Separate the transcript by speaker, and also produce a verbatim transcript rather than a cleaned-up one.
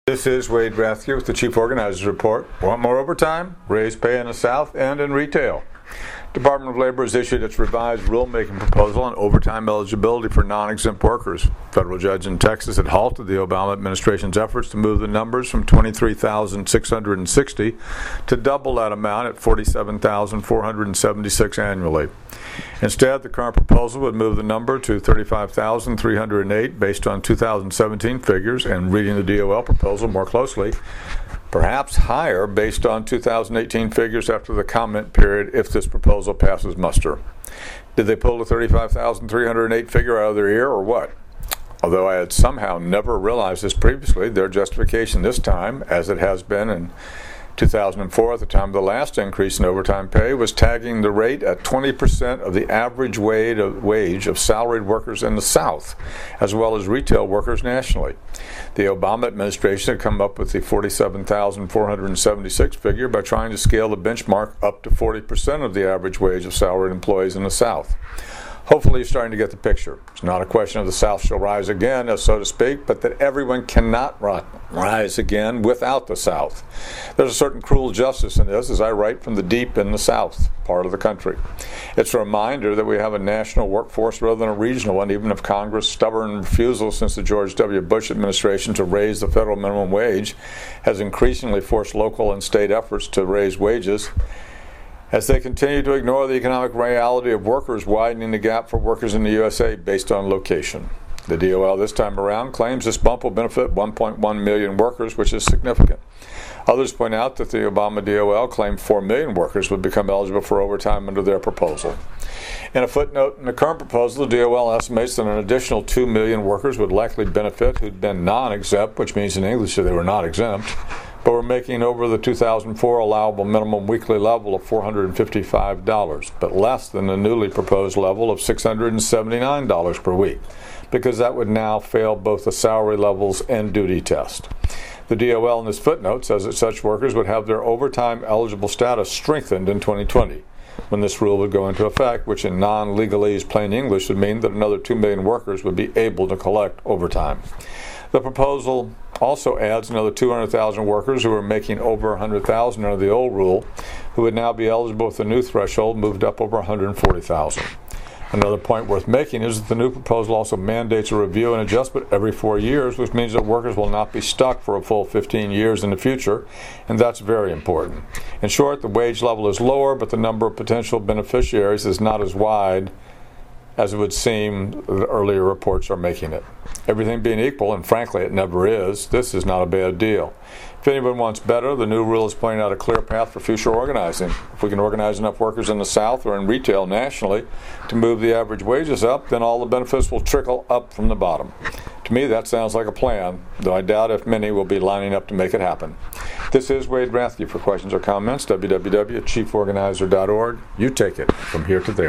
Speaker 1: This is Wade Rathke with the Chief Organizers Report. Want more overtime? Raise pay in the South and in retail. Department of Labor has issued its revised rulemaking proposal on overtime eligibility for non-exempt workers. Federal judge in Texas had halted the Obama administration's efforts to move the numbers from twenty-three thousand six hundred sixty to double that amount at forty-seven thousand four hundred seventy-six annually. Instead, the current proposal would move the number to thirty-five thousand three hundred eight based on two thousand seventeen figures, and reading the D O L proposal more closely, perhaps higher based on two thousand eighteen figures after the comment period if this proposal passes muster. Did they pull the thirty-five thousand three hundred eight figure out of their ear or what? Although I had somehow never realized this previously, their justification this time, as it has been in two thousand four at the time of the last increase in overtime pay, was tagging the rate at twenty percent of the average wage of salaried workers in the South, as well as retail workers nationally. The Obama administration had come up with the forty-seven thousand four hundred seventy-six figure by trying to scale the benchmark up to forty percent of the average wage of salaried employees in the South. Hopefully you're starting to get the picture. It's not a question of the South shall rise again, so to speak, but that everyone cannot rise again without the South. There's a certain cruel justice in this, as I write from the deep in the South part of the country. It's a reminder that we have a national workforce rather than a regional one, even if Congress' stubborn refusal since the George W. Bush administration to raise the federal minimum wage has increasingly forced local and state efforts to raise wages, as they continue to ignore the economic reality of workers widening the gap for workers in the U S A based on location. The D O L this time around claims this bump will benefit one point one million workers, which is significant. Others point out that the Obama D O L claimed four million workers would become eligible for overtime under their proposal. In a footnote in the current proposal, the D O L estimates that an additional two million workers would likely benefit who'd been non-exempt, which means in English that they were not exempt, but were making over the two thousand four allowable minimum weekly level of four hundred fifty-five dollars, but less than the newly proposed level of six hundred seventy-nine dollars per week, because that would now fail both the salary levels and duty test. The D O L in this footnote says that such workers would have their overtime eligible status strengthened in twenty twenty, when this rule would go into effect, which in non-legalese plain English would mean that another two million workers would be able to collect overtime. The proposal also adds another two hundred thousand workers who are making over one hundred thousand under the old rule, who would now be eligible with the new threshold moved up over one hundred forty thousand. Another point worth making is that the new proposal also mandates a review and adjustment every four years, which means that workers will not be stuck for a full fifteen years in the future, and that's very important. In short, the wage level is lower, but the number of potential beneficiaries is not as wide as it would seem the earlier reports are making it. Everything being equal, and frankly it never is, this is not a bad deal. If anyone wants better, the new rule is pointing out a clear path for future organizing. If we can organize enough workers in the South or in retail nationally to move the average wages up, then all the benefits will trickle up from the bottom. To me, that sounds like a plan, though I doubt if many will be lining up to make it happen. This is Wade Rathke. For questions or comments, w w w dot chief organizer dot org. You take it from here to there.